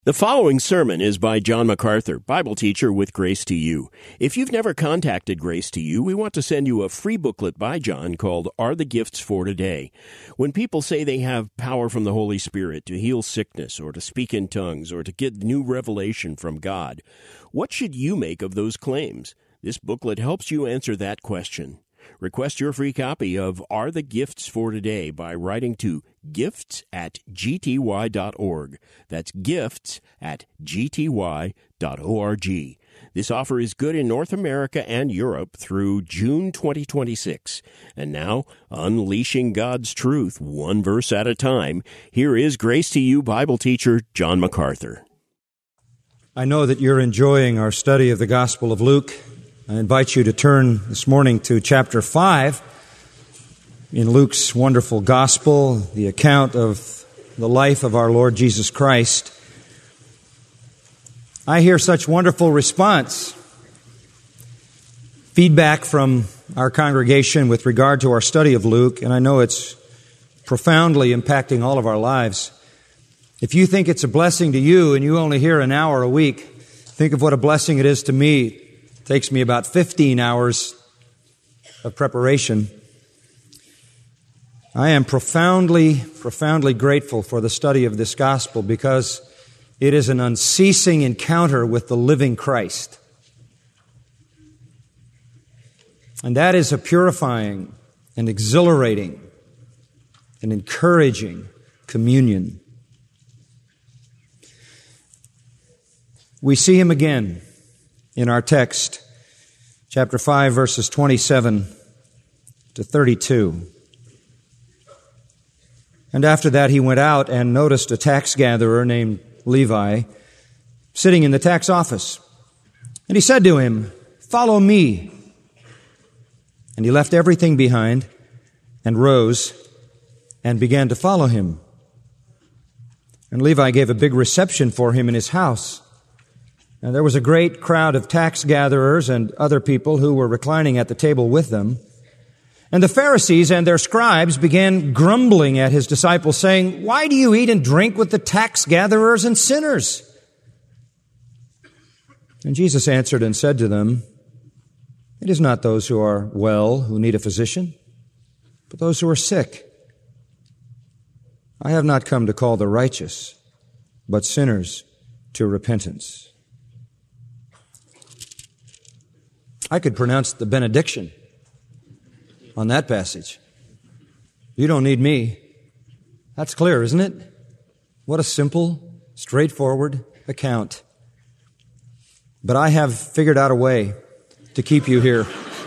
The following sermon is by John MacArthur, Bible teacher with Grace to You. If you've never contacted Grace to You, we want to send you a free booklet by John called Are the Gifts for Today? When people say they have power from the Holy Spirit to heal sickness or to speak in tongues or to get new revelation from God, what should you make of those claims? This booklet helps you answer that question. Request your free copy of Are the Gifts for Today by writing to gifts@gty.org. That's gifts@gty.org. This offer is good in North America and Europe through June 2026. And now, unleashing God's truth one verse at a time, here is Grace to You Bible teacher John MacArthur. I know that you're enjoying our study of the Gospel of Luke. I invite you to turn this morning to chapter 5 in Luke's wonderful Gospel, the account of the life of our Lord Jesus Christ. I hear such wonderful response, feedback from our congregation with regard to our study of Luke, and I know it's profoundly impacting all of our lives. If you think it's a blessing to you and you only hear an hour a week, think of what a blessing it is to me. It takes me about 15 hours of preparation. I am profoundly grateful for the study of this gospel because it is an unceasing encounter with the living Christ. And that is a purifying and exhilarating and encouraging communion. We see Him again in our text, chapter 5, verses 27 to 32. And after that he went out and noticed a tax gatherer named Levi sitting in the tax office. And he said to him, "Follow me." And he left everything behind and rose and began to follow him. And Levi gave a big reception for him in his house. And there was a great crowd of tax gatherers and other people who were reclining at the table with them. And the Pharisees and their scribes began grumbling at his disciples, saying, "Why do you eat and drink with the tax gatherers and sinners?" And Jesus answered and said to them, "It is not those who are well who need a physician, but those who are sick. I have not come to call the righteous, but sinners to repentance." I could pronounce the benediction on that passage. You don't need me. That's clear, isn't it? What a simple, straightforward account. But I have figured out a way to keep you here.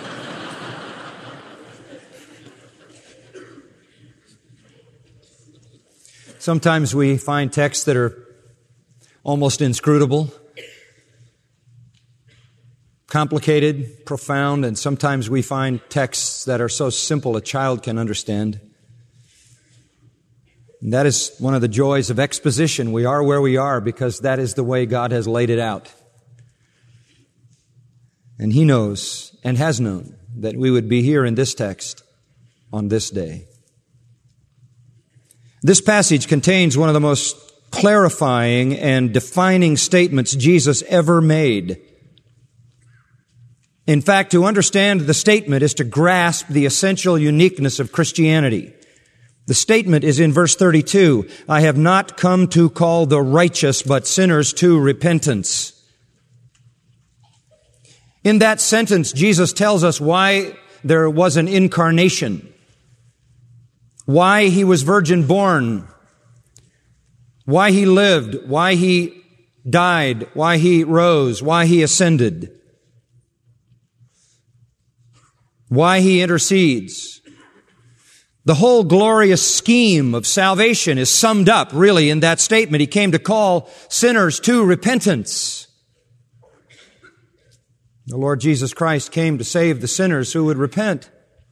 Sometimes we find texts that are almost inscrutable, complicated, profound, and sometimes we find texts that are so simple a child can understand. And that is one of the joys of exposition. We are where we are because that is the way God has laid it out. And He knows and has known that we would be here in this text on this day. This passage contains one of the most clarifying and defining statements Jesus ever made. In fact, to understand the statement is to grasp the essential uniqueness of Christianity. The statement is in verse 32, "I have not come to call the righteous, but sinners to repentance." In that sentence, Jesus tells us why there was an incarnation, why He was virgin born, why He lived, why He died, why He rose, why He ascended, why He intercedes. The whole glorious scheme of salvation is summed up really in that statement. He came to call sinners to repentance. The Lord Jesus Christ came to save the sinners who would repent.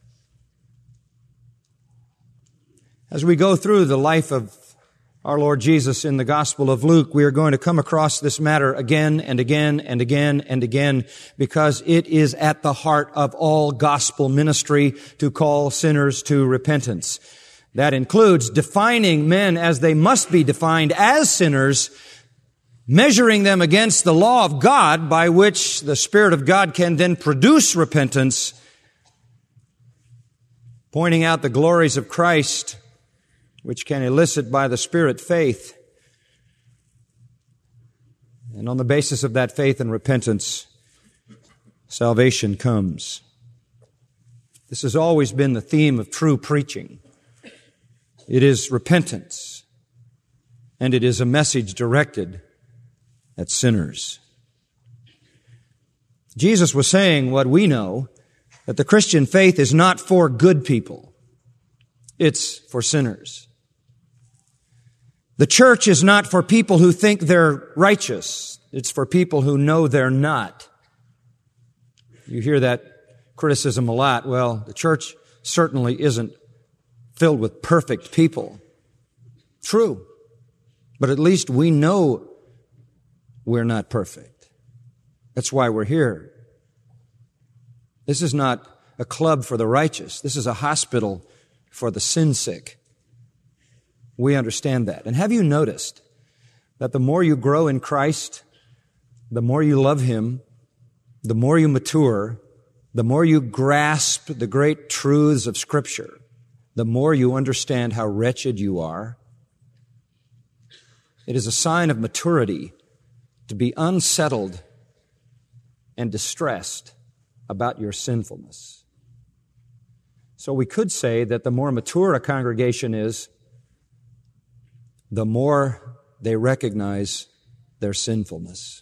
As we go through the life of our Lord Jesus in the Gospel of Luke, we are going to come across this matter again and again and again and again because it is at the heart of all gospel ministry to call sinners to repentance. That includes defining men as they must be defined as sinners measuring them against the law of God by which the Spirit of God can then produce repentance, pointing out the glories of Christ, which can elicit by the Spirit faith. And on the basis of that faith and repentance, salvation comes. This has always been the theme of true preaching. It is repentance, and it is a message directed at sinners. Jesus was saying what we know, that the Christian faith is not for good people. It's for sinners. The church is not for people who think they're righteous. It's for people who know they're not. You hear that criticism a lot. Well, the church certainly isn't filled with perfect people. True. But at least we know we're not perfect. That's why we're here. This is not a club for the righteous. This is a hospital for the sin sick. We understand that. And have you noticed that the more you grow in Christ, the more you love Him, the more you mature, the more you grasp the great truths of Scripture, the more you understand how wretched you are? It is a sign of maturity to be unsettled and distressed about your sinfulness. So we could say that the more mature a congregation is, the more they recognize their sinfulness.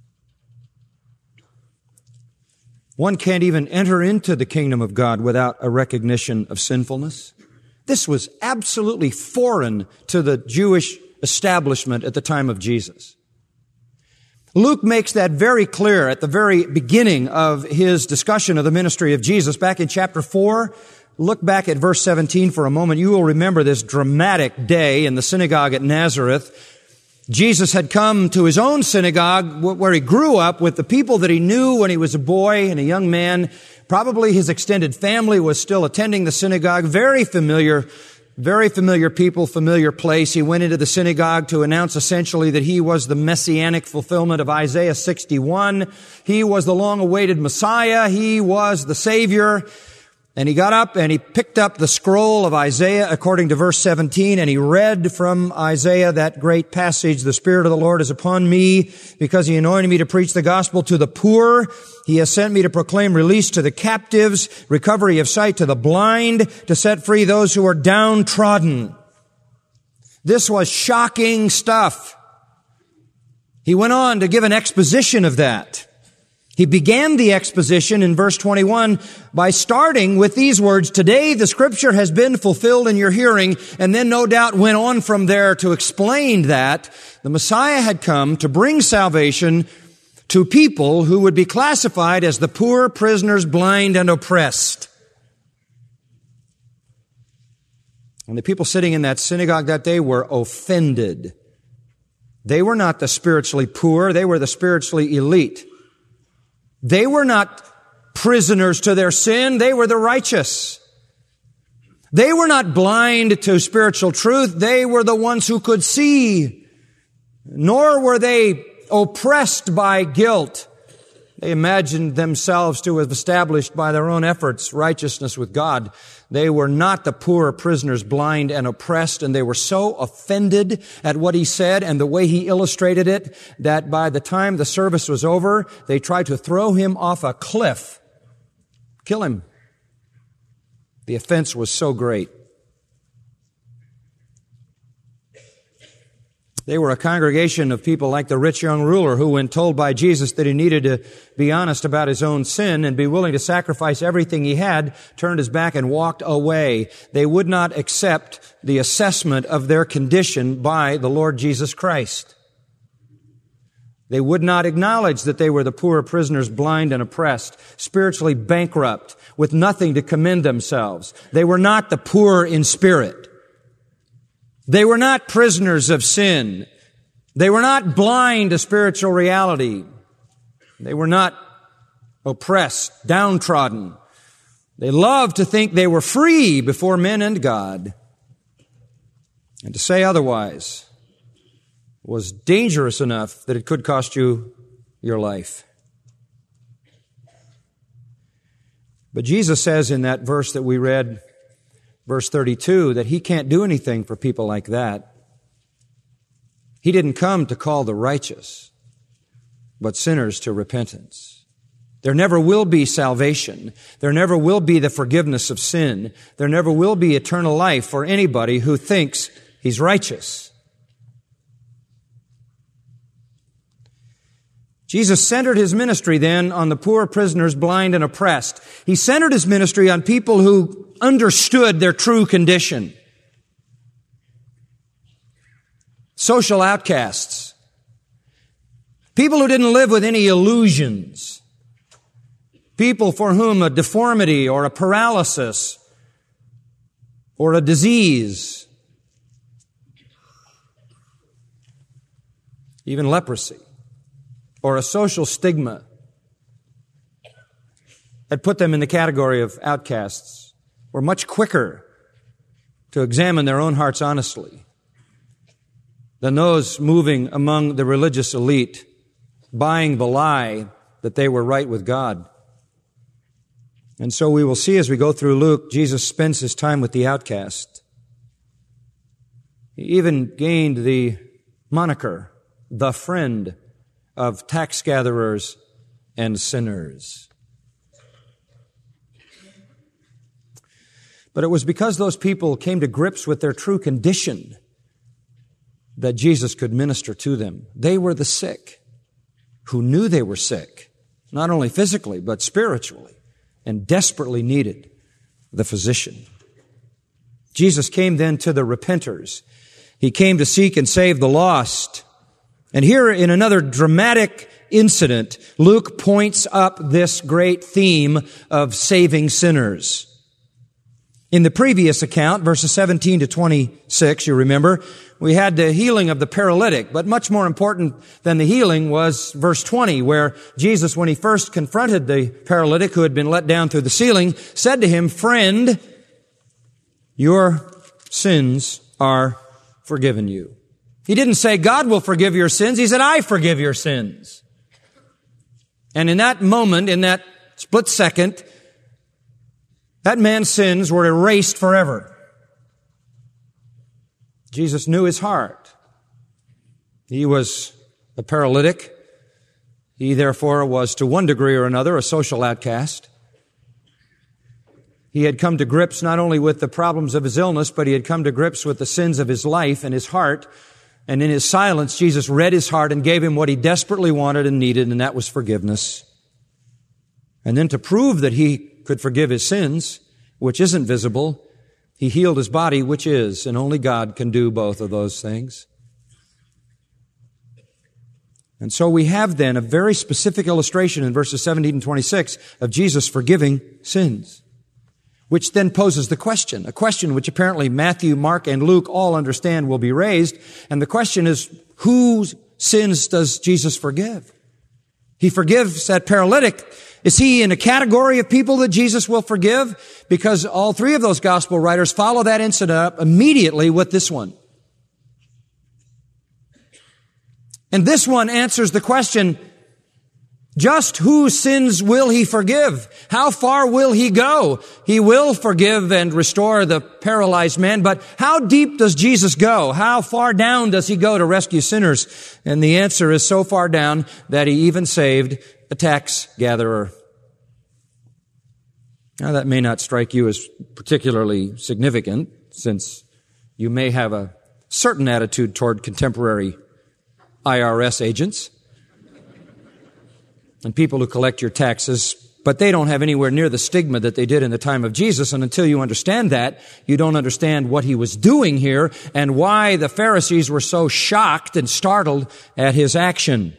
One can't even enter into the kingdom of God without a recognition of sinfulness. This was absolutely foreign to the Jewish establishment at the time of Jesus. Luke makes that very clear at the very beginning of his discussion of the ministry of Jesus. Back in chapter 4, look back at verse 17 for a moment. You will remember this dramatic day in the synagogue at Nazareth. Jesus had come to his own synagogue where he grew up with the people that he knew when he was a boy and a young man. Probably his extended family was still attending the synagogue. Very familiar people, familiar place. He went into the synagogue to announce essentially that he was the messianic fulfillment of Isaiah 61. He was the long-awaited Messiah. He was the Savior. And he got up and he picked up the scroll of Isaiah according to verse 17, and he read from Isaiah that great passage, "The Spirit of the Lord is upon me because He anointed me to preach the gospel to the poor. He has sent me to proclaim release to the captives, recovery of sight to the blind, to set free those who are downtrodden." This was shocking stuff. He went on to give an exposition of that. He began the exposition in verse 21 by starting with these words, "Today the Scripture has been fulfilled in your hearing," and then no doubt went on from there to explain that the Messiah had come to bring salvation to people who would be classified as the poor, prisoners, blind, and oppressed. And the people sitting in that synagogue that day were offended. They were not the spiritually poor, they were the spiritually elite. They were not prisoners to their sin, they were the righteous. They were not blind to spiritual truth, they were the ones who could see. Nor were they oppressed by guilt. They imagined themselves to have established by their own efforts righteousness with God. They were not the poor prisoners, blind and oppressed, and they were so offended at what he said and the way he illustrated it that by the time the service was over, they tried to throw him off a cliff, kill him. The offense was so great. They were a congregation of people like the rich young ruler who, when told by Jesus that he needed to be honest about his own sin and be willing to sacrifice everything he had, turned his back and walked away. They would not accept the assessment of their condition by the Lord Jesus Christ. They would not acknowledge that they were the poor prisoners, blind and oppressed, spiritually bankrupt, with nothing to commend themselves. They were not the poor in spirit. They were not prisoners of sin. They were not blind to spiritual reality. They were not oppressed, downtrodden. They loved to think they were free before men and God. And to say otherwise was dangerous enough that it could cost you your life. But Jesus says in that verse that we read, verse 32, that He can't do anything for people like that. He didn't come to call the righteous, but sinners to repentance. There never will be salvation. There never will be the forgiveness of sin. There never will be eternal life for anybody who thinks he's righteous. Jesus centered His ministry then on the poor prisoners, blind and oppressed. He centered His ministry on people who understood their true condition. Social outcasts. People who didn't live with any illusions. People for whom a deformity or a paralysis or a disease, even leprosy, or a social stigma had put them in the category of outcasts, were much quicker to examine their own hearts honestly than those moving among the religious elite, buying the lie that they were right with God. And so we will see as we go through Luke, Jesus spends His time with the outcast. He even gained the moniker, the friend of tax gatherers and sinners. But it was because those people came to grips with their true condition that Jesus could minister to them. They were the sick who knew they were sick, not only physically, but spiritually, and desperately needed the physician. Jesus came then to the repenters. He came to seek and save the lost. And here in another dramatic incident, Luke points up this great theme of saving sinners. In the previous account, verses 17 to 26, you remember, we had the healing of the paralytic, but much more important than the healing was verse 20, where Jesus, when He first confronted the paralytic who had been let down through the ceiling, said to him, "Friend, your sins are forgiven you." He didn't say, "God will forgive your sins." He said, "I forgive your sins." And in that moment, in that split second, that man's sins were erased forever. Jesus knew his heart. He was a paralytic. He therefore was, to one degree or another, a social outcast. He had come to grips not only with the problems of his illness, but he had come to grips with the sins of his life and his heart. And in His silence, Jesus read his heart and gave him what he desperately wanted and needed, and that was forgiveness. And then to prove that He could forgive his sins, which isn't visible, He healed his body, which is, and only God can do both of those things. And so we have then a very specific illustration in verses 17 and 26 of Jesus forgiving sins, which then poses the question, a question which apparently Matthew, Mark, and Luke all understand will be raised. And the question is, whose sins does Jesus forgive? He forgives that paralytic. Is he in a category of people that Jesus will forgive? Because all three of those gospel writers follow that incident up immediately with this one. And this one answers the question, just whose sins will He forgive? How far will He go? He will forgive and restore the paralyzed man, but how deep does Jesus go? How far down does He go to rescue sinners? And the answer is so far down that He even saved a tax gatherer. Now that may not strike you as particularly significant, since you may have a certain attitude toward contemporary IRS agents and people who collect your taxes, but they don't have anywhere near the stigma that they did in the time of Jesus. And until you understand that, you don't understand what He was doing here and why the Pharisees were so shocked and startled at His action.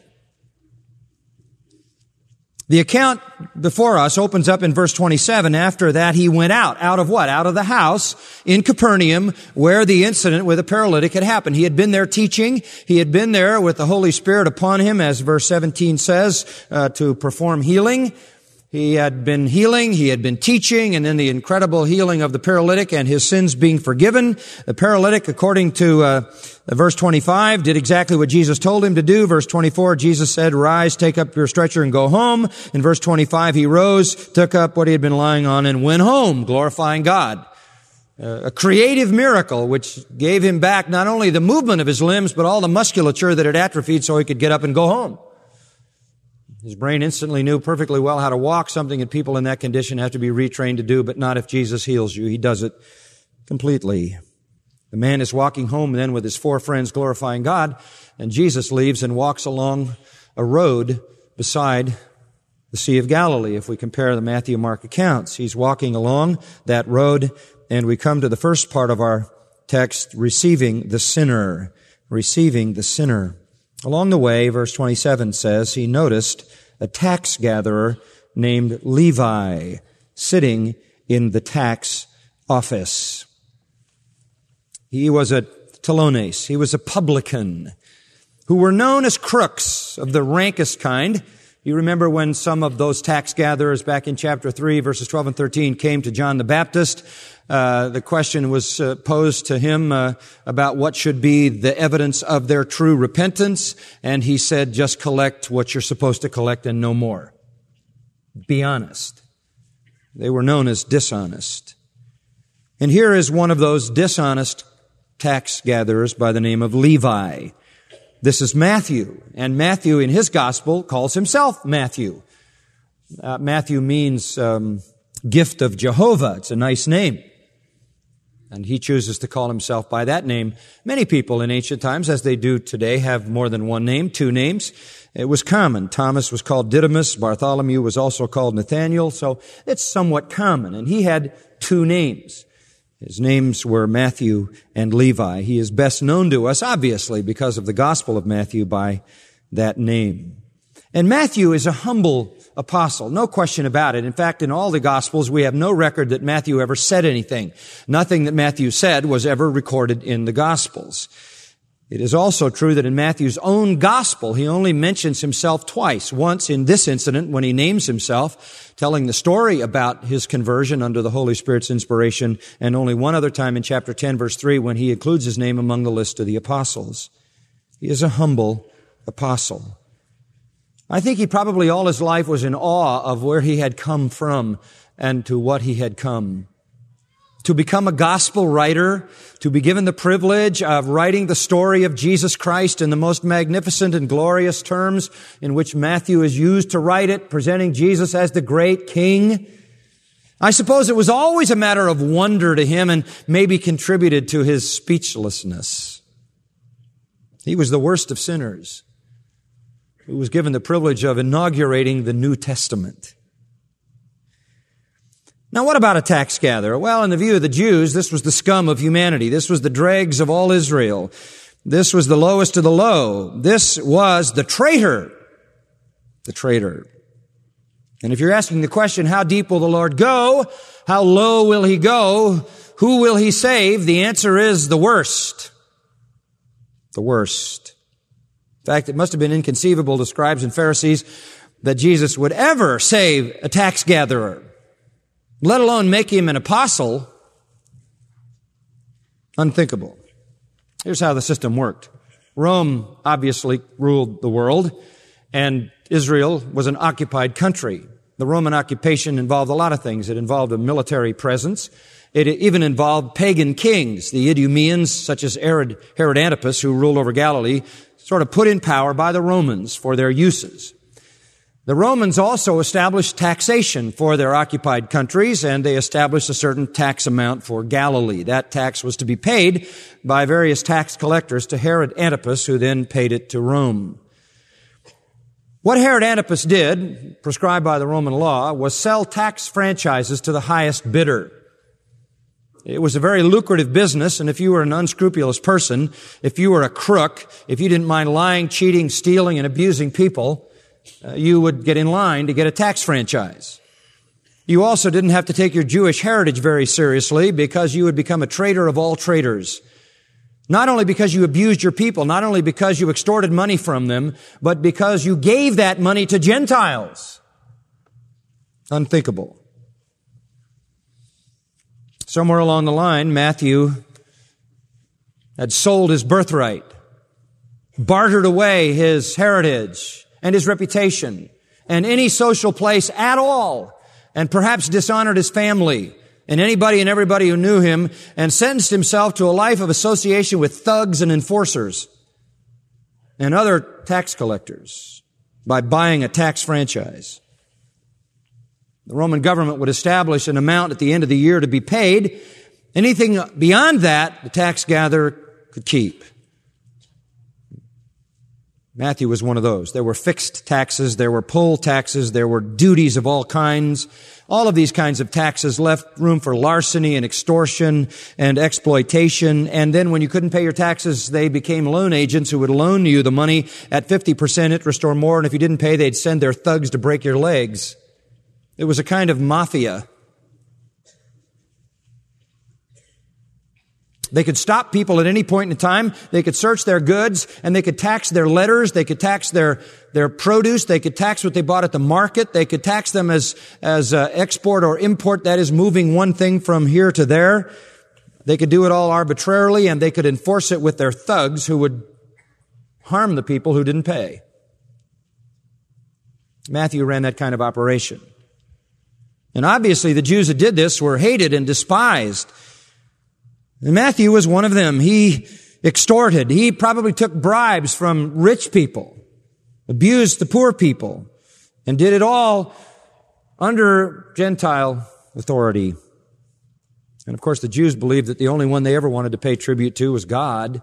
The account before us opens up in verse 27. After that, He went out. Out of what? Out of the house in Capernaum where the incident with the paralytic had happened. He had been there teaching. He had been there with the Holy Spirit upon Him, as verse 17 says, to perform healing. He had been healing, he had been teaching, and then the incredible healing of the paralytic and his sins being forgiven. The paralytic, according to verse 25, did exactly what Jesus told him to do. Verse 24, Jesus said, "Rise, take up your stretcher and go home." In verse 25, he rose, took up what he had been lying on, and went home, glorifying God. A creative miracle which gave him back not only the movement of his limbs, but all the musculature that had atrophied so he could get up and go home. His brain instantly knew perfectly well how to walk, something that people in that condition have to be retrained to do, but not if Jesus heals you. He does it completely. The man is walking home then with his 4 friends glorifying God, and Jesus leaves and walks along a road beside the Sea of Galilee. If we compare the Matthew and Mark accounts, he's walking along that road, and we come to the first part of our text, receiving the sinner. Receiving the sinner. Along the way, verse 27 says, he noticed a tax gatherer named Levi sitting in the tax office. He was a telones. He was a publican who were known as crooks of the rankest kind. You remember when some of those tax gatherers back in chapter 3, verses 12 and 13 came to John the Baptist. The question was posed to him about what should be the evidence of their true repentance. And he said, just collect what you're supposed to collect and no more. Be honest. They were known as dishonest. And here is one of those dishonest tax gatherers by the name of Levi. This is Matthew, and Matthew in his gospel calls himself Matthew. Matthew means gift of Jehovah. It's a nice name. And he chooses to call himself by that name. Many people in ancient times, as they do today, have more than one name, 2 names. It was common. Thomas was called Didymus. Bartholomew was also called Nathaniel. So it's somewhat common. And he had 2 names. His names were Matthew and Levi. He is best known to us, obviously, because of the Gospel of Matthew by that name. And Matthew is a humble apostle, no question about it. In fact, in all the Gospels, we have no record that Matthew ever said anything. Nothing that Matthew said was ever recorded in the Gospels. It is also true that in Matthew's own Gospel, he only mentions himself twice. Once in this incident when he names himself, telling the story about his conversion under the Holy Spirit's inspiration, and only one other time in chapter 10, verse 3, when he includes his name among the list of the apostles. He is a humble apostle. I think he probably all his life was in awe of where he had come from and to what he had come. To become a gospel writer, to be given the privilege of writing the story of Jesus Christ in the most magnificent and glorious terms in which Matthew is used to write it, presenting Jesus as the great King. I suppose it was always a matter of wonder to him and maybe contributed to his speechlessness. He was the worst of sinners, who was given the privilege of inaugurating the New Testament. Now, what about a tax gatherer? Well, in the view of the Jews, this was the scum of humanity. This was the dregs of all Israel. This was the lowest of the low. This was the traitor. The traitor. And if you're asking the question, how deep will the Lord go? How low will he go? Who will he save? The answer is the worst. The worst. In fact, it must have been inconceivable to scribes and Pharisees that Jesus would ever save a tax gatherer, let alone make him an apostle. Unthinkable. Here's how the system worked. Rome obviously ruled the world, and Israel was an occupied country. The Roman occupation involved a lot of things. It involved a military presence. It even involved pagan kings. The Idumeans, such as Herod Antipas, who ruled over Galilee, sort of put in power by the Romans for their uses. The Romans also established taxation for their occupied countries, and they established a certain tax amount for Galilee. That tax was to be paid by various tax collectors to Herod Antipas, who then paid it to Rome. What Herod Antipas did, prescribed by the Roman law, was sell tax franchises to the highest bidder. It was a very lucrative business, and if you were an unscrupulous person, if you were a crook, if you didn't mind lying, cheating, stealing, and abusing people, you would get in line to get a tax franchise. You also didn't have to take your Jewish heritage very seriously because you would become a traitor of all traitors. Not only because you abused your people, not only because you extorted money from them, but because you gave that money to Gentiles. Unthinkable. Somewhere along the line, Matthew had sold his birthright, bartered away his heritage and his reputation and any social place at all, and perhaps dishonored his family and anybody and everybody who knew him, and sentenced himself to a life of association with thugs and enforcers and other tax collectors by buying a tax franchise. The Roman government would establish an amount at the end of the year to be paid. Anything beyond that, the tax gatherer could keep. Matthew was one of those. There were fixed taxes, there were poll taxes, there were duties of all kinds. All of these kinds of taxes left room for larceny and extortion and exploitation. And then when you couldn't pay your taxes, they became loan agents who would loan you the money at 50% interest or more. And if you didn't pay, they'd send their thugs to break your legs. It was a kind of mafia. They could stop people at any point in time. They could search their goods, and they could tax their letters. They could tax their produce. They could tax what they bought at the market. They could tax them as export or import, that is, moving one thing from here to there. They could do it all arbitrarily, and they could enforce it with their thugs who would harm the people who didn't pay. Matthew ran that kind of operation. And obviously the Jews that did this were hated and despised. And Matthew was one of them. He extorted. He probably took bribes from rich people, abused the poor people, and did it all under Gentile authority. And of course the Jews believed that the only one they ever wanted to pay tribute to was God.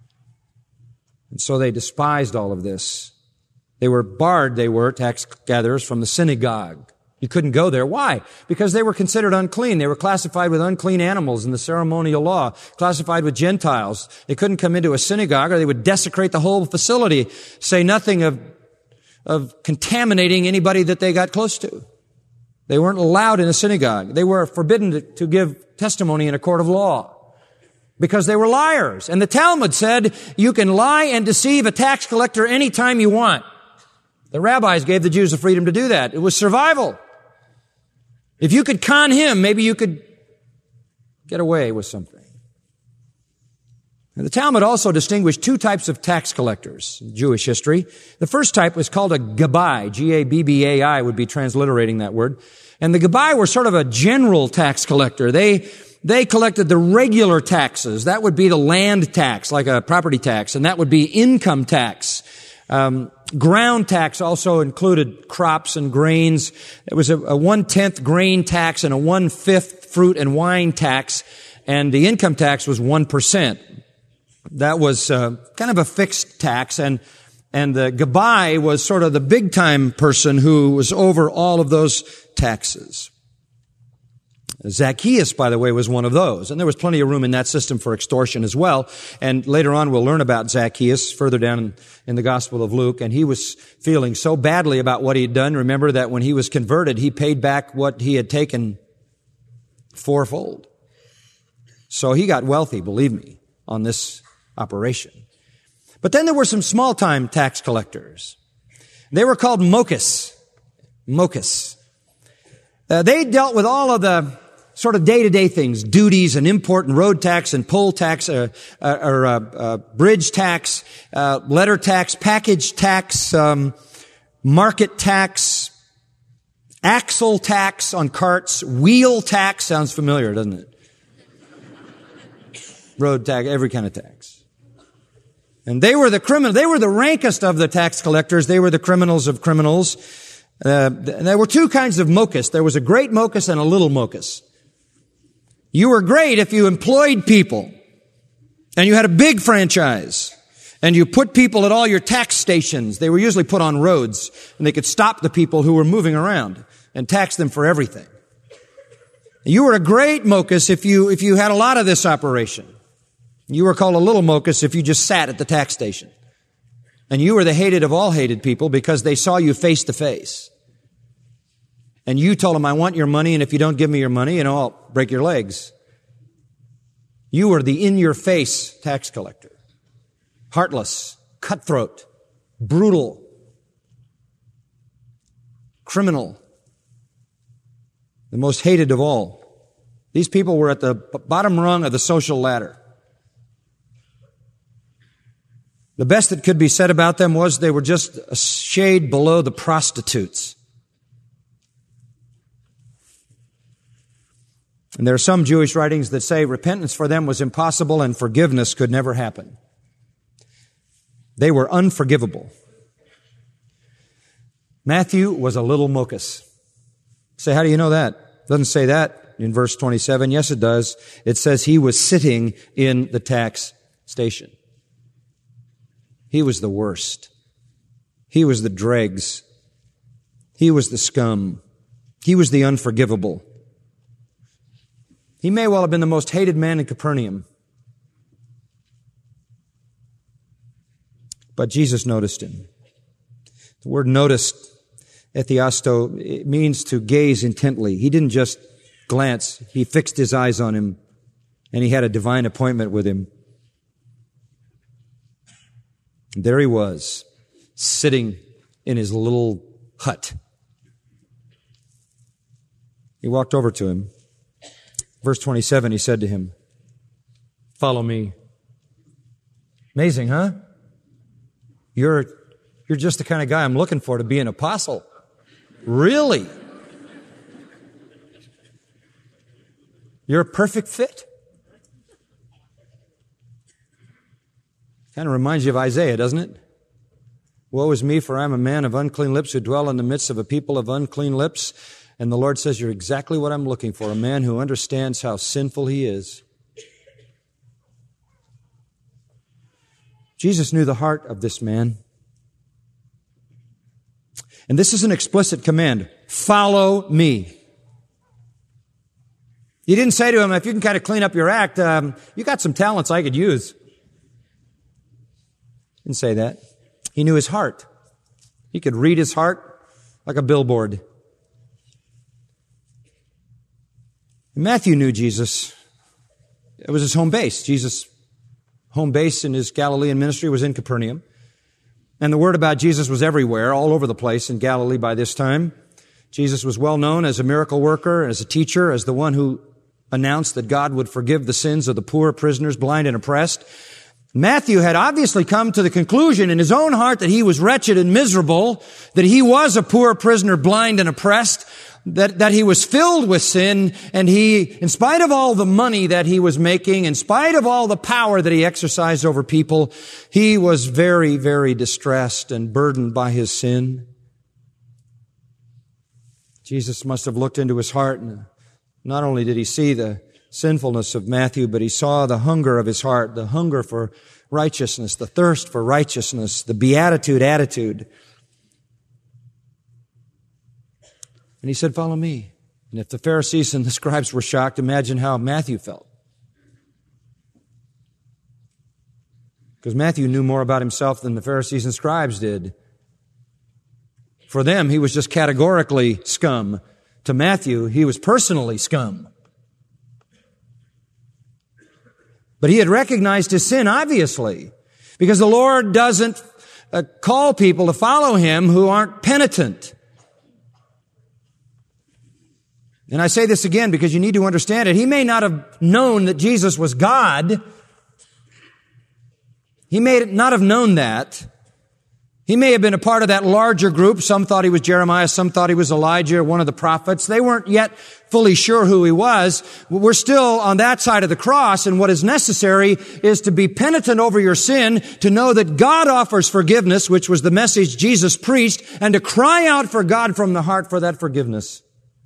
And so they despised all of this. They were barred, tax gatherers, from the synagogue. You couldn't go there. Why? Because they were considered unclean. They were classified with unclean animals in the ceremonial law, classified with Gentiles. They couldn't come into a synagogue, or they would desecrate the whole facility, say nothing of contaminating anybody that they got close to. They weren't allowed in a synagogue. They were forbidden to give testimony in a court of law because they were liars. And the Talmud said you can lie and deceive a tax collector anytime you want. The rabbis gave the Jews the freedom to do that. It was survival. If you could con him, maybe you could get away with something. And the Talmud also distinguished two types of tax collectors in Jewish history. The first type was called a Gabbai. G-A-B-B-A-I would be transliterating that word. And the Gabbai were sort of a general tax collector. They collected the regular taxes. That would be the land tax, like a property tax, and that would be income tax. Ground tax also included crops and grains. It was a 1/10 grain tax and a 1/5 fruit and wine tax, and the income tax was 1%. That was kind of a fixed tax, and the Gabbai was sort of the big-time person who was over all of those taxes. Zacchaeus, by the way, was one of those. And there was plenty of room in that system for extortion as well. And later on, we'll learn about Zacchaeus further down in the Gospel of Luke. And he was feeling so badly about what he had done. Remember that when he was converted, he paid back what he had taken fourfold. So he got wealthy, believe me, on this operation. But then there were some small-time tax collectors. They were called mochis. They dealt with all of the sort of day-to-day things, duties and import and road tax and poll tax, bridge tax, letter tax, package tax, market tax, axle tax on carts, wheel tax. Sounds familiar, doesn't it? Road tax, every kind of tax. And they were the criminal. They were the rankest of the tax collectors. They were the criminals of criminals. There were two kinds of mochis. There was a great mochis and a little mochis. You were great if you employed people and you had a big franchise and you put people at all your tax stations. They were usually put on roads and they could stop the people who were moving around and tax them for everything. You were a great mochis if you had a lot of this operation. You were called a little mochis if you just sat at the tax station. And you were the hated of all hated people because they saw you face to face. And you told them, I want your money, and if you don't give me your money, I'll break your legs. You were the in-your-face tax collector. Heartless, cutthroat, brutal, criminal. the most hated of all. These people were at the bottom rung of the social ladder. The best that could be said about them was they were just a shade below the prostitutes. And there are some Jewish writings that say repentance for them was impossible and forgiveness could never happen. They were unforgivable. Matthew was a little muckus. Say, how do you know that? Doesn't say that in verse 27. Yes, it does. It says he was sitting in the tax station. He was the worst. He was the dregs. He was the scum. He was the unforgivable. He may well have been the most hated man in Capernaum. But Jesus noticed him. The word noticed, ethiasto, it means to gaze intently. He didn't just glance. He fixed his eyes on him, and he had a divine appointment with him. And there he was, sitting in his little hut. He walked over to him. Verse 27, he said to him, "Follow me." Amazing, huh? You're just the kind of guy I'm looking for to be an apostle. Really? You're a perfect fit. Kind of reminds you of Isaiah, doesn't it? Woe is me, for I am a man of unclean lips who dwell in the midst of a people of unclean lips. And the Lord says, you're exactly what I'm looking for, a man who understands how sinful he is. Jesus knew the heart of this man. And this is an explicit command. Follow me. He didn't say to him, if you can kind of clean up your act, you got some talents I could use. Didn't say that. He knew his heart. He could read his heart like a billboard. And Matthew knew Jesus. It was his home base. Jesus' home base in his Galilean ministry was in Capernaum. And the word about Jesus was everywhere, all over the place in Galilee by this time. Jesus was well known as a miracle worker, as a teacher, as the one who announced that God would forgive the sins of the poor, prisoners, blind, and oppressed. Matthew had obviously come to the conclusion in his own heart that he was wretched and miserable, that he was a poor prisoner, blind and oppressed, that he was filled with sin, and he, in spite of all the money that he was making, in spite of all the power that he exercised over people, he was very, very distressed and burdened by his sin. Jesus must have looked into his heart, and not only did he see the sinfulness of Matthew, but he saw the hunger of his heart, the hunger for righteousness, the thirst for righteousness, the beatitude attitude. And he said, follow me. And if the Pharisees and the scribes were shocked, imagine how Matthew felt. Because Matthew knew more about himself than the Pharisees and scribes did. For them, he was just categorically scum. To Matthew, he was personally scum. But he had recognized his sin, obviously, because the Lord doesn't call people to follow him who aren't penitent. And I say this again because you need to understand it. He may not have known that Jesus was God. He may not have known that. He may have been a part of that larger group. Some thought he was Jeremiah. Some thought he was Elijah, one of the prophets. They weren't yet fully sure who he was. We're still on that side of the cross, and what is necessary is to be penitent over your sin, to know that God offers forgiveness, which was the message Jesus preached, and to cry out for God from the heart for that forgiveness.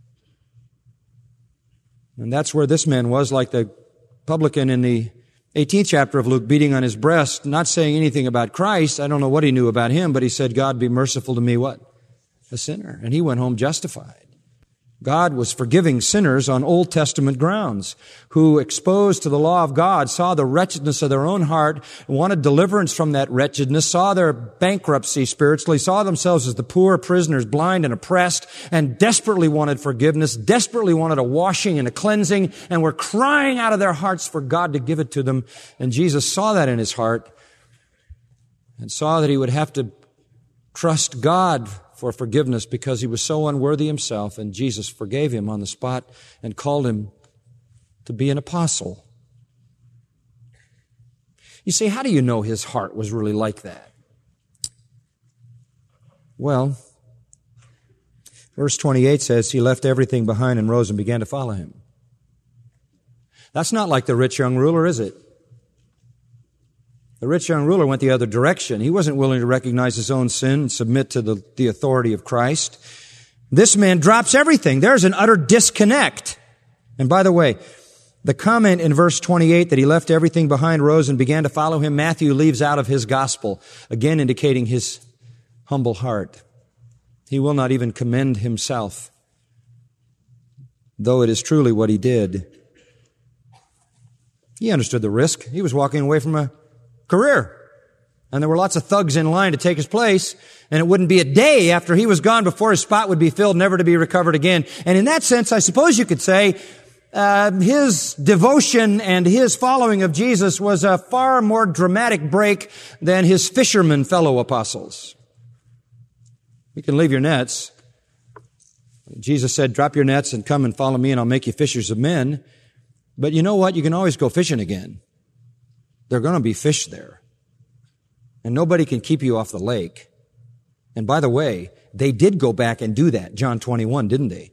And that's where this man was, like the publican in the 18th chapter of Luke, beating on his breast, not saying anything about Christ. I don't know what he knew about him, but he said, God, be merciful to me, what? A sinner. And he went home justified. God was forgiving sinners on Old Testament grounds who, exposed to the law of God, saw the wretchedness of their own heart, wanted deliverance from that wretchedness, saw their bankruptcy spiritually, saw themselves as the poor prisoners, blind and oppressed, and desperately wanted forgiveness, desperately wanted a washing and a cleansing, and were crying out of their hearts for God to give it to them. And Jesus saw that in his heart and saw that he would have to trust God for forgiveness because he was so unworthy himself, and Jesus forgave him on the spot and called him to be an apostle. You say, how do you know his heart was really like that? Well, verse 28 says, he left everything behind and rose and began to follow him. That's not like the rich young ruler, is it? The rich young ruler went the other direction. He wasn't willing to recognize his own sin and submit to the authority of Christ. This man drops everything. There's an utter disconnect. And by the way, the comment in verse 28 that he left everything behind, rose, and began to follow him, Matthew leaves out of his gospel, again indicating his humble heart. He will not even commend himself, though it is truly what he did. He understood the risk. He was walking away from a career. And there were lots of thugs in line to take his place, and it wouldn't be a day after he was gone before his spot would be filled, never to be recovered again. And in that sense, I suppose you could say, his devotion and his following of Jesus was a far more dramatic break than his fisherman fellow apostles. You can leave your nets. Jesus said, drop your nets and come and follow me, and I'll make you fishers of men. But you know what? You can always go fishing again. There are going to be fish there. And nobody can keep you off the lake. And by the way, they did go back and do that, John 21, didn't they?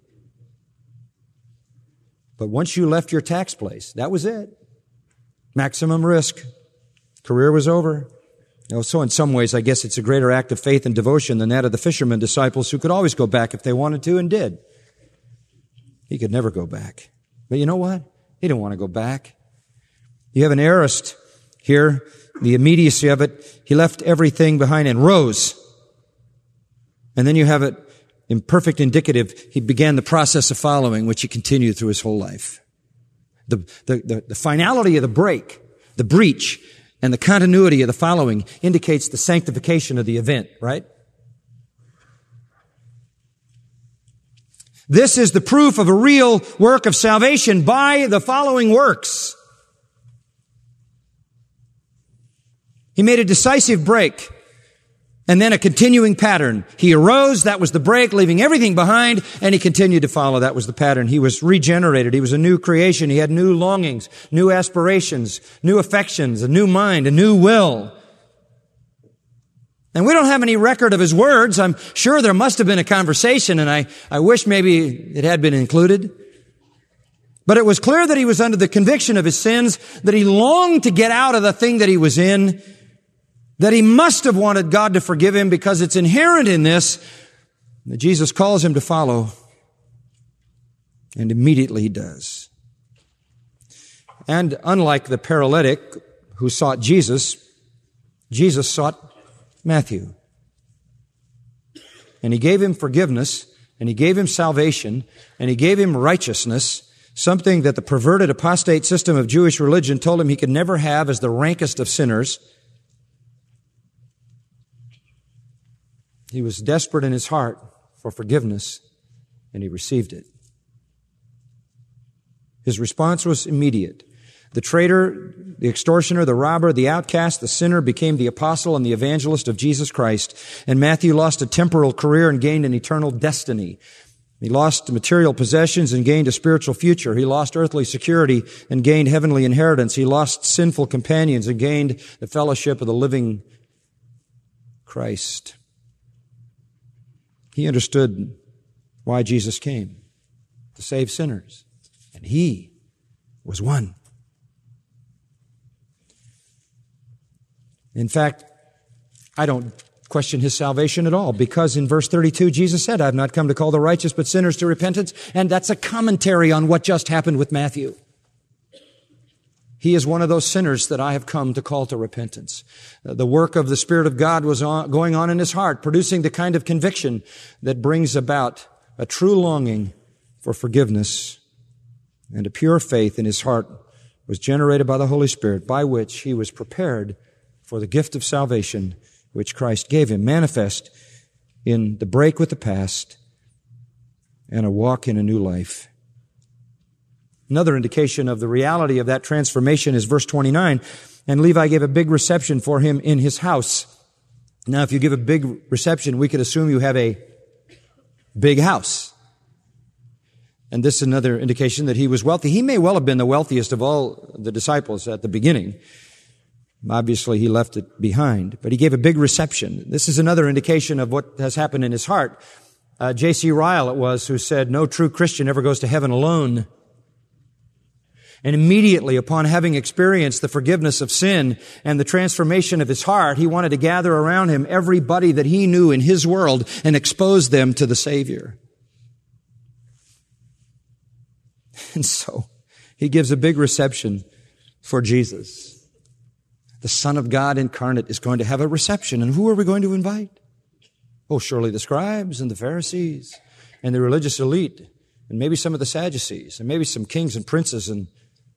But once you left your tax place, that was it. Maximum risk. Career was over. So in some ways, I guess it's a greater act of faith and devotion than that of the fishermen disciples who could always go back if they wanted to and did. He could never go back. But you know what? He didn't want to go back. You have an aorist here, the immediacy of it. He left everything behind and rose. And then you have it in perfect indicative. He began the process of following, which he continued through his whole life. The finality of the break, the breach, and the continuity of the following indicates the sanctification of the event, right? This is the proof of a real work of salvation by the following works. He made a decisive break and then a continuing pattern. He arose, that was the break, leaving everything behind, and he continued to follow. That was the pattern. He was regenerated. He was a new creation. He had new longings, new aspirations, new affections, a new mind, a new will. And we don't have any record of his words. I'm sure there must have been a conversation, and I wish maybe it had been included. But it was clear that he was under the conviction of his sins, that he longed to get out of the thing that he was in, that he must have wanted God to forgive him because it's inherent in this that Jesus calls him to follow, and immediately he does. And unlike the paralytic who sought Jesus, Jesus sought Matthew. And he gave him forgiveness, and he gave him salvation, and he gave him righteousness, something that the perverted apostate system of Jewish religion told him he could never have as the rankest of sinners. He was desperate in his heart for forgiveness, and he received it. His response was immediate. The traitor, the extortioner, the robber, the outcast, the sinner became the apostle and the evangelist of Jesus Christ. And Matthew lost a temporal career and gained an eternal destiny. He lost material possessions and gained a spiritual future. He lost earthly security and gained heavenly inheritance. He lost sinful companions and gained the fellowship of the living Christ. He understood why Jesus came, to save sinners. And he was one. In fact, I don't question his salvation at all, because in verse 32, Jesus said, I've not come to call the righteous, but sinners to repentance. And that's a commentary on what just happened with Matthew. He is one of those sinners that I have come to call to repentance. The work of the Spirit of God was going on in his heart, producing the kind of conviction that brings about a true longing for forgiveness, and a pure faith in his heart was generated by the Holy Spirit, by which he was prepared for the gift of salvation which Christ gave him, manifest in the break with the past and a walk in a new life. Another indication of the reality of that transformation is verse 29. And Levi gave a big reception for him in his house. Now, if you give a big reception, we could assume you have a big house. And this is another indication that he was wealthy. He may well have been the wealthiest of all the disciples at the beginning. Obviously, he left it behind, but he gave a big reception. This is another indication of what has happened in his heart. J.C. Ryle it was who said, "No true Christian ever goes to heaven alone." And immediately upon having experienced the forgiveness of sin and the transformation of his heart, he wanted to gather around him everybody that he knew in his world and expose them to the Savior. And so he gives a big reception for Jesus. The Son of God incarnate is going to have a reception. And who are we going to invite? Oh, surely the scribes and the Pharisees and the religious elite and maybe some of the Sadducees and maybe some kings and princes and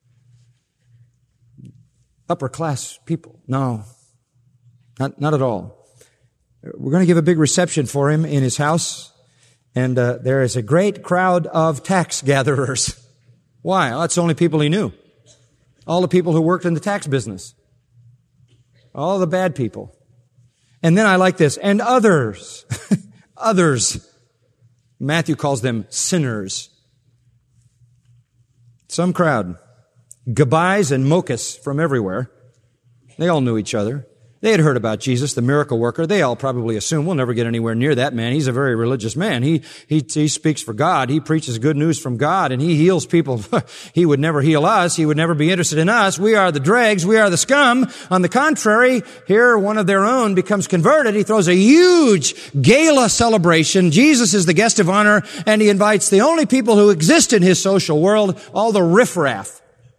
upper class people. No, not at all. We're going to give a big reception for him in his house. And there is a great crowd of tax gatherers. Why? Well, that's the only people he knew. All the people who worked in the tax business. All the bad people. And then I like this. And others. Others. Matthew calls them sinners. Some crowd. Gabais and Mochus from everywhere. They all knew each other. They had heard about Jesus, the miracle worker. They all probably assume we'll never get anywhere near that man. He's a very religious man. He speaks for God. He preaches good news from God, and he heals people. He would never heal us. He would never be interested in us. We are the dregs. We are the scum. On the contrary, here one of their own becomes converted. He throws a huge gala celebration. Jesus is the guest of honor, and he invites the only people who exist in his social world, all the riffraff.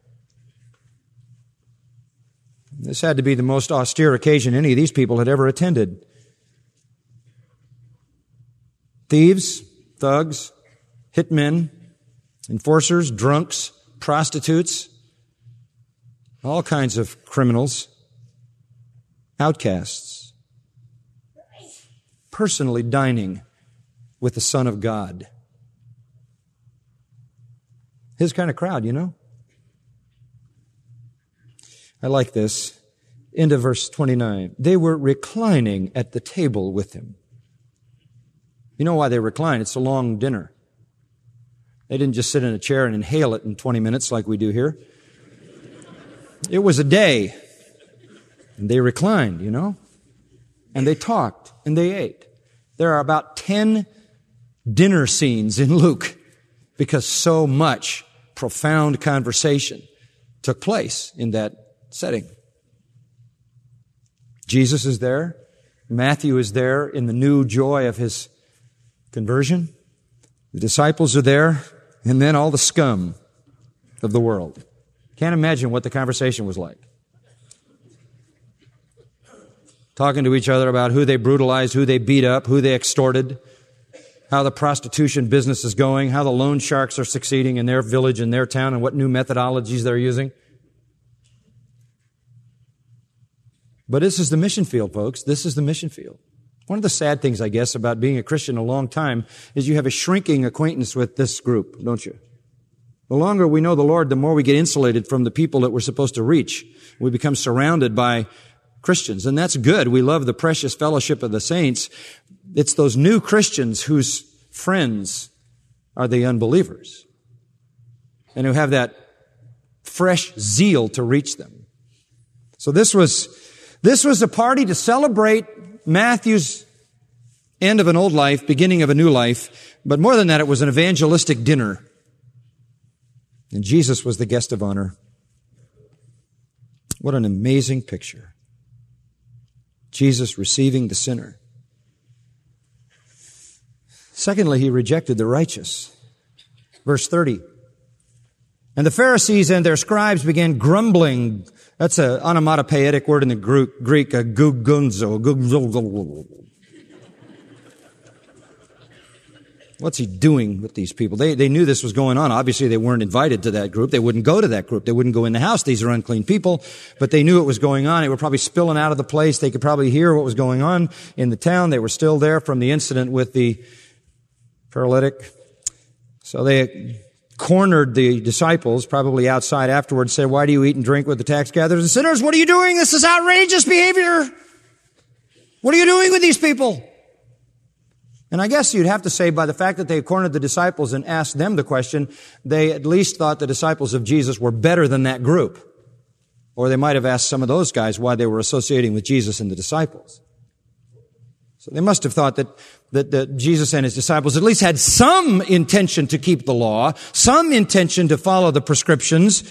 This had to be the most austere occasion any of these people had ever attended. Thieves, thugs, hitmen, enforcers, drunks, prostitutes, all kinds of criminals, outcasts, personally dining with the Son of God. His kind of crowd, you know? I like this. Into verse 29. They were reclining at the table with him. You know why they reclined? It's a long dinner. They didn't just sit in a chair and inhale it in 20 minutes like we do here. It was a day. And they reclined, you know. And they talked and they ate. There are about 10 dinner scenes in Luke because so much profound conversation took place in that setting. Jesus is there. Matthew is there in the new joy of his conversion. The disciples are there. And then all the scum of the world. Can't imagine what the conversation was like. Talking to each other about who they brutalized, who they beat up, who they extorted, how the prostitution business is going, how the loan sharks are succeeding in their village and their town, and what new methodologies they're using. But this is the mission field, folks. This is the mission field. One of the sad things, I guess, about being a Christian a long time is you have a shrinking acquaintance with this group, don't you? The longer we know the Lord, the more we get insulated from the people that we're supposed to reach. We become surrounded by Christians, and that's good. We love the precious fellowship of the saints. It's those new Christians whose friends are the unbelievers and who have that fresh zeal to reach them. So this was a party to celebrate Matthew's end of an old life, beginning of a new life. But more than that, it was an evangelistic dinner. And Jesus was the guest of honor. What an amazing picture. Jesus receiving the sinner. Secondly, he rejected the righteous. Verse 30. And the Pharisees and their scribes began grumbling. That's an onomatopoetic word in the Greek, gugunzo. What's he doing with these people? They knew this was going on. Obviously, they weren't invited to that group. They wouldn't go to that group. They wouldn't go in the house. These are unclean people. But they knew it was going on. They were probably spilling out of the place. They could probably hear what was going on in the town. They were still there from the incident with the paralytic. So they cornered the disciples, probably outside afterwards, said, "Why do you eat and drink with the tax gatherers and sinners? What are you doing? This is outrageous behavior. What are you doing with these people?" And I guess you'd have to say by the fact that they cornered the disciples and asked them the question, they at least thought the disciples of Jesus were better than that group. Or they might have asked some of those guys why they were associating with Jesus and the disciples. So they must have thought that Jesus and his disciples at least had some intention to keep the law, some intention to follow the prescriptions.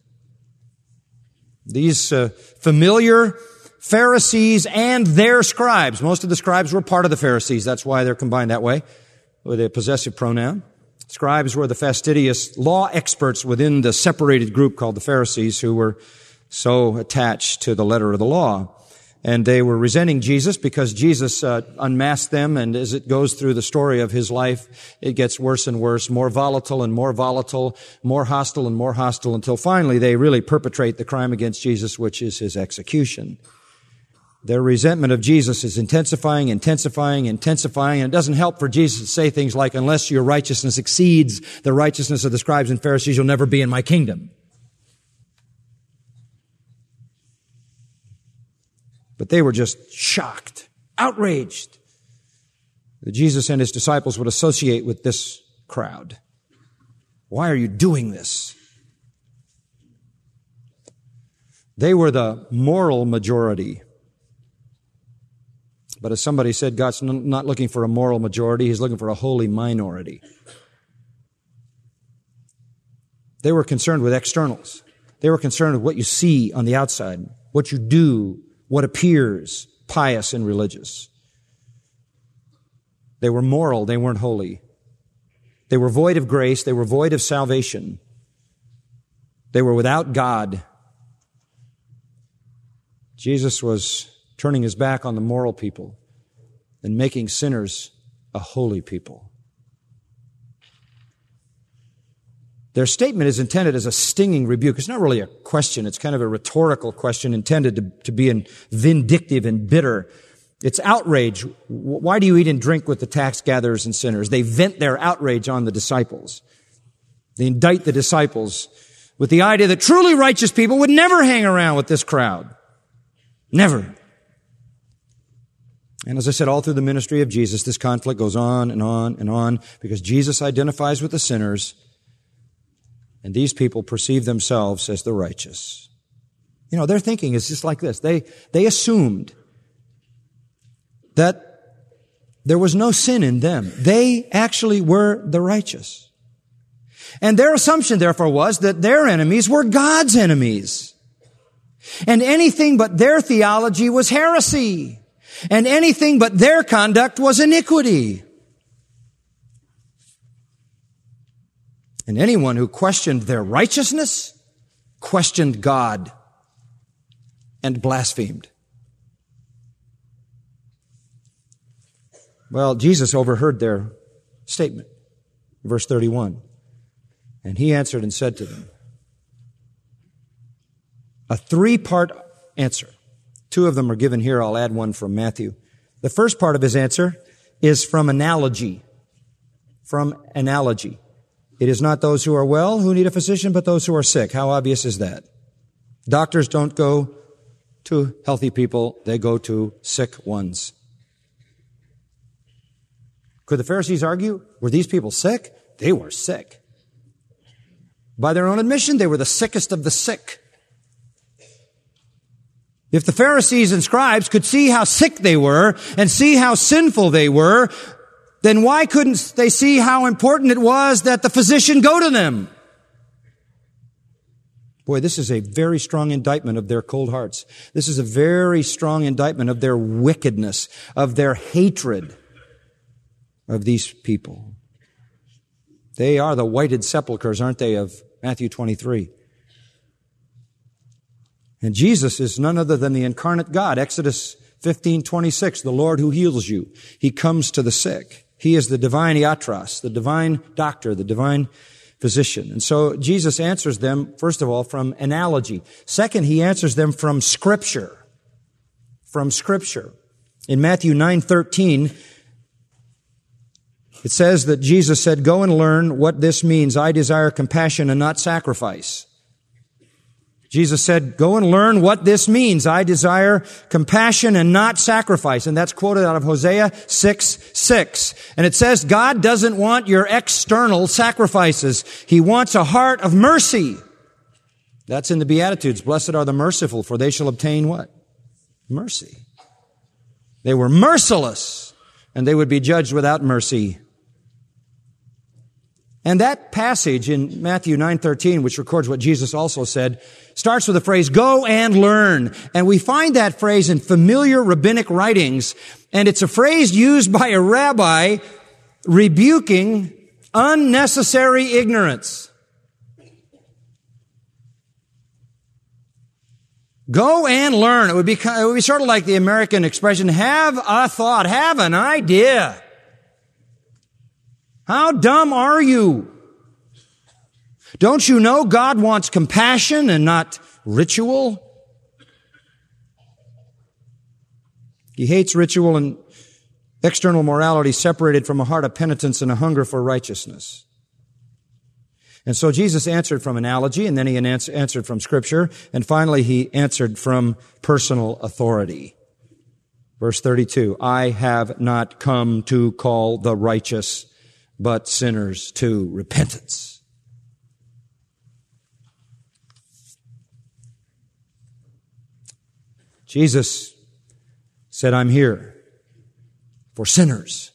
These familiar Pharisees and their scribes. Most of the scribes were part of the Pharisees. That's why they're combined that way with a possessive pronoun. Scribes were the fastidious law experts within the separated group called the Pharisees who were so attached to the letter of the law. And they were resenting Jesus because Jesus unmasked them, and as it goes through the story of his life, it gets worse and worse, more volatile and more volatile, more hostile and more hostile, until finally they really perpetrate the crime against Jesus, which is his execution. Their resentment of Jesus is intensifying, and it doesn't help for Jesus to say things like, unless your righteousness exceeds the righteousness of the scribes and Pharisees, you'll never be in my kingdom. But they were just shocked, outraged that Jesus and his disciples would associate with this crowd. Why are you doing this? They were the moral majority. But as somebody said, God's not looking for a moral majority, he's looking for a holy minority. They were concerned with externals. They were concerned with what you see on the outside, what you do, what appears pious and religious. They were moral, they weren't holy. They were void of grace, they were void of salvation. They were without God. Jesus was turning his back on the moral people and making sinners a holy people. Their statement is intended as a stinging rebuke. It's not really a question. It's kind of a rhetorical question intended to be vindictive and bitter. It's outrage. Why do you eat and drink with the tax gatherers and sinners? They vent their outrage on the disciples. They indict the disciples with the idea that truly righteous people would never hang around with this crowd. Never. And as I said, all through the ministry of Jesus, this conflict goes on and on and on because Jesus identifies with the sinners, and these people perceive themselves as the righteous. You know, their thinking is just like this. They assumed that there was no sin in them. They actually were the righteous. And their assumption, therefore, was that their enemies were God's enemies. And anything but their theology was heresy. And anything but their conduct was iniquity. And anyone who questioned their righteousness questioned God and blasphemed. Well, Jesus overheard their statement. Verse 31. And he answered and said to them, a three-part answer. Two of them are given here. I'll add one from Matthew. The first part of his answer is from analogy. From analogy. It is not those who are well who need a physician, but those who are sick. How obvious is that? Doctors don't go to healthy people. They go to sick ones. Could the Pharisees argue? Were these people sick? They were sick. By their own admission, they were the sickest of the sick. If the Pharisees and scribes could see how sick they were and see how sinful they were, then why couldn't they see how important it was that the physician go to them? Boy, this is a very strong indictment of their cold hearts. This is a very strong indictment of their wickedness, of their hatred of these people. They are the whited sepulchres, aren't they, of Matthew 23. And Jesus is none other than the incarnate God. Exodus 15:26, the Lord who heals you. He comes to the sick. He is the divine iatros, the divine doctor, the divine physician. And so Jesus answers them, first of all, from analogy. Second, he answers them from Scripture. From Scripture. In Matthew 9:13, it says that Jesus said, go and learn what this means. I desire compassion and not sacrifice. Jesus said, go and learn what this means. I desire compassion and not sacrifice. And that's quoted out of Hosea 6:6. And it says, God doesn't want your external sacrifices. He wants a heart of mercy. That's in the Beatitudes. Blessed are the merciful, for they shall obtain what? Mercy. They were merciless, and they would be judged without mercy. And that passage in Matthew 9:13, which records what Jesus also said, starts with the phrase, go and learn. And we find that phrase in familiar rabbinic writings, and it's a phrase used by a rabbi rebuking unnecessary ignorance. Go and learn. It would be sort of like the American expression, have a thought, have an idea. How dumb are you? Don't you know God wants compassion and not ritual? He hates ritual and external morality separated from a heart of penitence and a hunger for righteousness. And so Jesus answered from analogy, and then he answered from Scripture, and finally he answered from personal authority. Verse 32, I have not come to call the righteous, but sinners to repentance. Jesus said, I'm here for sinners.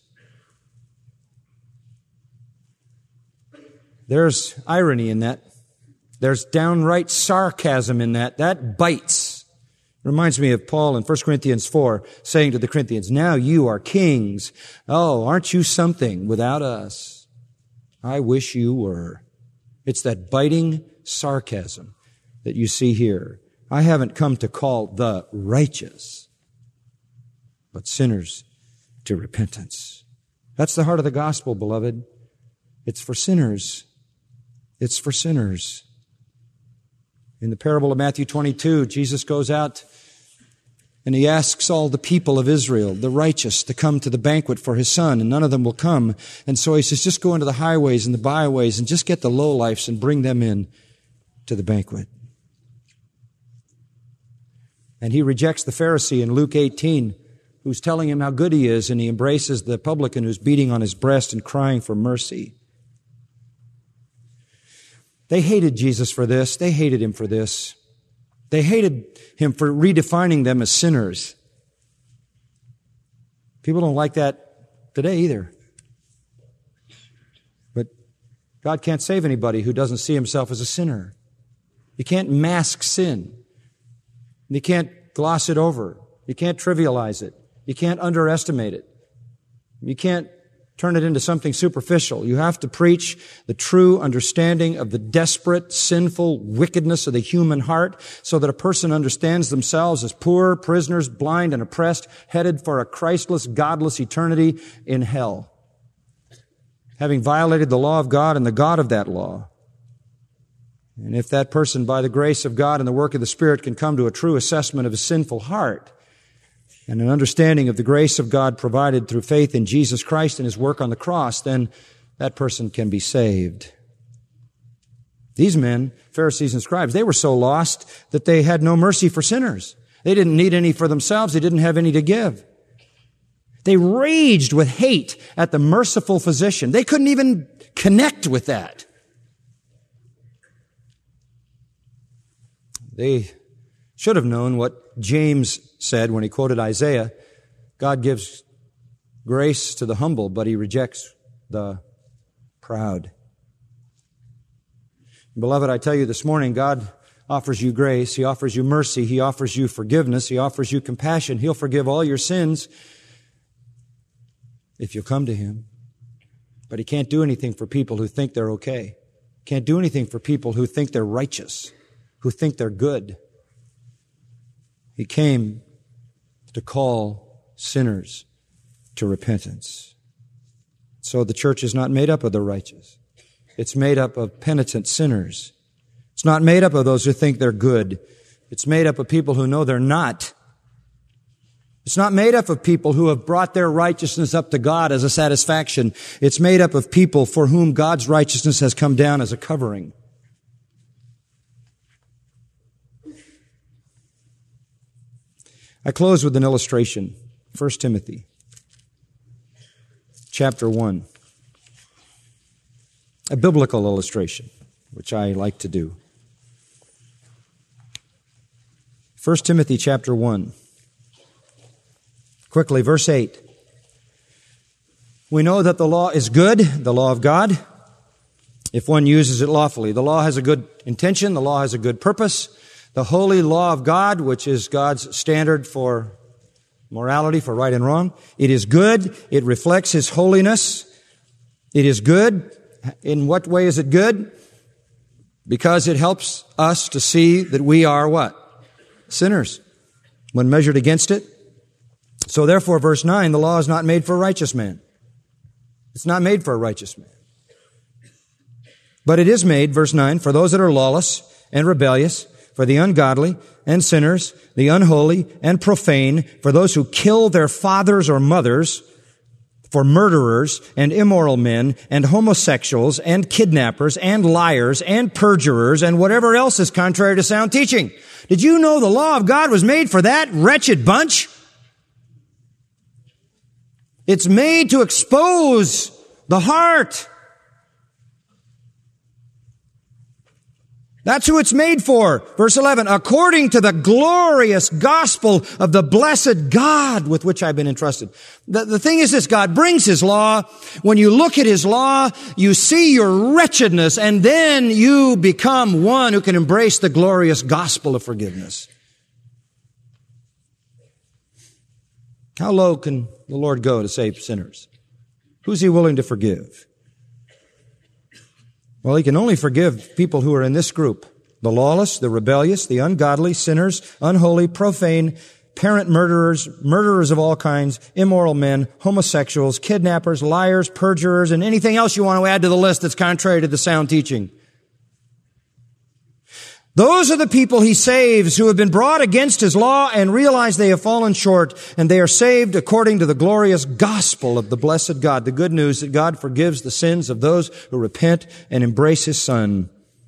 There's irony in that. There's downright sarcasm in that. That bites. Reminds me of Paul in 1 Corinthians 4 saying to the Corinthians, now you are kings. Oh, aren't you something without us? I wish you were. It's that biting sarcasm that you see here. I haven't come to call the righteous, but sinners to repentance. That's the heart of the gospel, beloved. It's for sinners. It's for sinners. In the parable of Matthew 22, Jesus goes out and he asks all the people of Israel, the righteous, to come to the banquet for his son, and none of them will come. And so he says, just go into the highways and the byways and just get the lowlifes and bring them in to the banquet. And he rejects the Pharisee in Luke 18, who's telling him how good he is, and he embraces the publican who's beating on his breast and crying for mercy. They hated Jesus for this. They hated him for this. They hated him for redefining them as sinners. People don't like that today either. But God can't save anybody who doesn't see himself as a sinner. You can't mask sin. You can't gloss it over. You can't trivialize it. You can't underestimate it. You can't turn it into something superficial. You have to preach the true understanding of the desperate, sinful wickedness of the human heart so that a person understands themselves as poor, prisoners, blind, and oppressed, headed for a Christless, godless eternity in hell, having violated the law of God and the God of that law. And if that person, by the grace of God and the work of the Spirit, can come to a true assessment of his sinful heart and an understanding of the grace of God provided through faith in Jesus Christ and his work on the cross, then that person can be saved. These men, Pharisees and scribes, they were so lost that they had no mercy for sinners. They didn't need any for themselves. They didn't have any to give. They raged with hate at the merciful physician. They couldn't even connect with that. They should have known what James said when he quoted Isaiah. God gives grace to the humble, but he rejects the proud. Beloved, I tell you this morning, God offers you grace. He offers you mercy. He offers you forgiveness. He offers you compassion. He'll forgive all your sins if you'll come to him. But he can't do anything for people who think they're okay. Can't do anything for people who think they're righteous, who think they're good. He came to call sinners to repentance. So the church is not made up of the righteous. It's made up of penitent sinners. It's not made up of those who think they're good. It's made up of people who know they're not. It's not made up of people who have brought their righteousness up to God as a satisfaction. It's made up of people for whom God's righteousness has come down as a covering. I close with an illustration. 1 Timothy chapter 1. A biblical illustration, which I like to do. 1 Timothy chapter 1. Quickly, verse 8. We know that the law is good, the law of God, if one uses it lawfully. The law has a good intention. The law has a good purpose. The holy law of God, which is God's standard for morality, for right and wrong. It is good. It reflects His holiness. It is good. In what way is it good? Because it helps us to see that we are what? Sinners, when measured against it. So therefore, verse 9, the law is not made for a righteous man. It's not made for a righteous man. But it is made, verse 9, for those that are lawless and rebellious, for the ungodly and sinners, the unholy and profane, for those who kill their fathers or mothers, for murderers and immoral men and homosexuals and kidnappers and liars and perjurers and whatever else is contrary to sound teaching. Did you know the law of God was made for that wretched bunch? It's made to expose the heart. That's who it's made for. Verse 11, according to the glorious gospel of the blessed God with which I've been entrusted. The thing is this, God brings His law. When you look at His law, you see your wretchedness, and then you become one who can embrace the glorious gospel of forgiveness. How low can the Lord go to save sinners? Who's He willing to forgive? Well, He can only forgive people who are in this group: the lawless, the rebellious, the ungodly, sinners, unholy, profane, parent murderers, murderers of all kinds, immoral men, homosexuals, kidnappers, liars, perjurers, and anything else you want to add to the list that's contrary to the sound teaching. Those are the people He saves who have been brought against His law and realize they have fallen short, and they are saved according to the glorious gospel of the blessed God, the good news that God forgives the sins of those who repent and embrace His Son.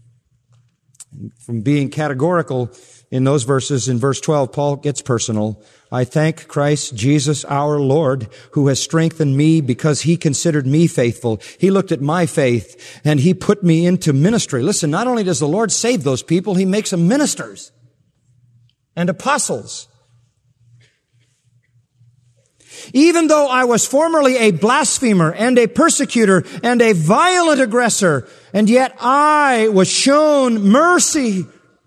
From being categorical in those verses, in verse 12, Paul gets personal. I thank Christ Jesus our Lord, who has strengthened me because He considered me faithful. He looked at my faith and He put me into ministry. Listen, not only does the Lord save those people, He makes them ministers and apostles. Even though I was formerly a blasphemer and a persecutor and a violent aggressor, and yet I was shown mercy.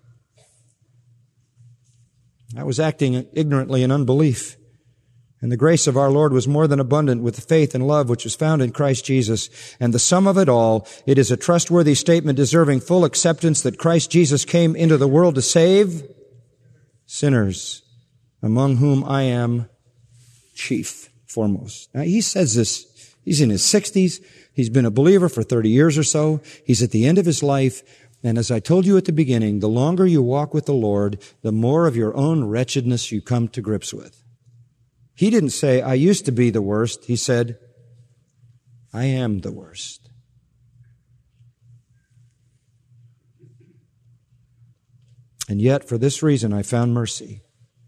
I was acting ignorantly in unbelief. And the grace of our Lord was more than abundant with the faith and love which was found in Christ Jesus. And the sum of it all, it is a trustworthy statement deserving full acceptance that Christ Jesus came into the world to save sinners, among whom I am chief, foremost. Now, he says this. He's in his 60s. He's been a believer for 30 years or so. He's at the end of his life. And as I told you at the beginning, the longer you walk with the Lord, the more of your own wretchedness you come to grips with. He didn't say, I used to be the worst. He said, I am the worst. And yet, for this reason, I found mercy.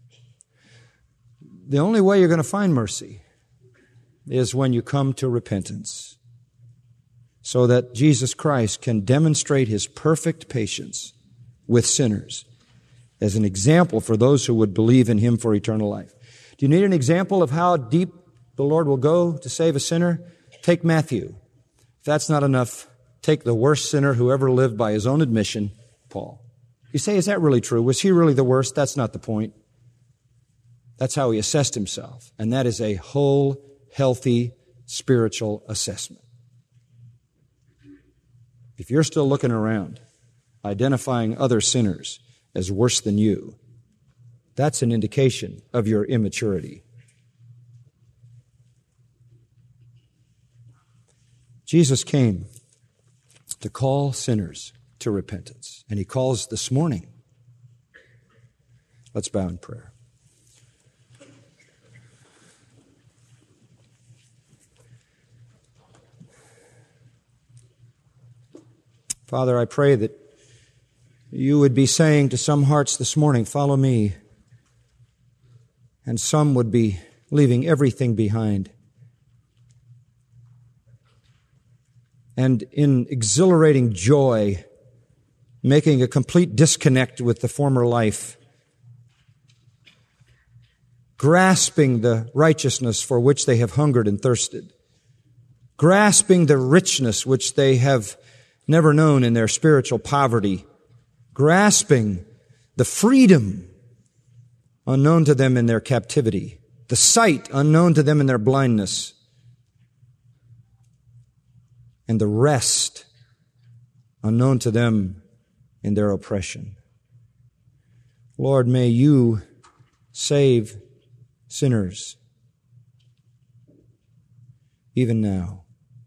The only way you're going to find mercy is when you come to repentance, so that Jesus Christ can demonstrate His perfect patience with sinners as an example for those who would believe in Him for eternal life. Do you need an example of how deep the Lord will go to save a sinner? Take Matthew. If that's not enough, take the worst sinner who ever lived by his own admission, Paul. You say, is that really true? Was he really the worst? That's not the point. That's how he assessed himself. And that is a whole, healthy, spiritual assessment. If you're still looking around, identifying other sinners as worse than you, that's an indication of your immaturity. Jesus came to call sinners to repentance, and He calls this morning. Let's bow in prayer. Father, I pray that You would be saying to some hearts this morning, follow me. and some would be leaving everything behind. And in exhilarating joy, making a complete disconnect with the former life, grasping the righteousness for which they have hungered and thirsted, grasping the richness which they have never known in their spiritual poverty, grasping the freedom unknown to them in their captivity, the sight unknown to them in their blindness, and the rest unknown to them in their oppression. Lord, may you save sinners even now.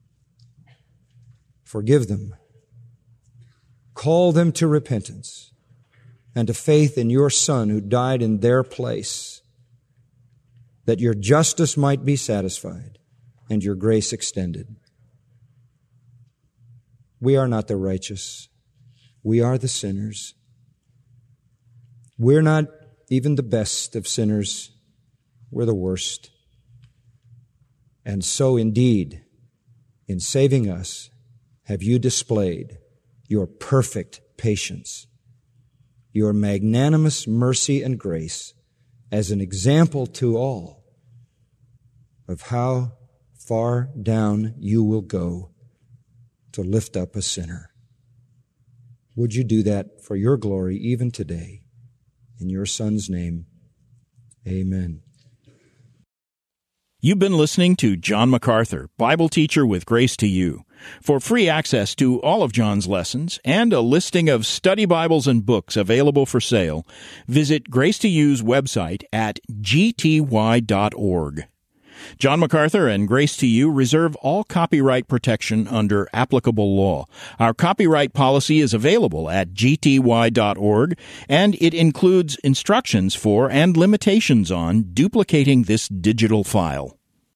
Forgive them. Call them to repentance and to faith in your Son who died in their place, that your justice might be satisfied and your grace extended. We are not the righteous. We are the sinners. We're not even the best of sinners. We're the worst. And so indeed, in saving us, have you displayed your perfect patience, your magnanimous mercy and grace as an example to all of how far down you will go to lift up a sinner. Would you do that for your glory even today? In your Son's name, amen. You've been listening to John MacArthur, Bible teacher with Grace to You. For free access to all of John's lessons and a listing of study Bibles and books available for sale, visit Grace to You's website at gty.org. John MacArthur and Grace to You reserve all copyright protection under applicable law. Our copyright policy is available at gty.org, and it includes instructions for and limitations on duplicating this digital file.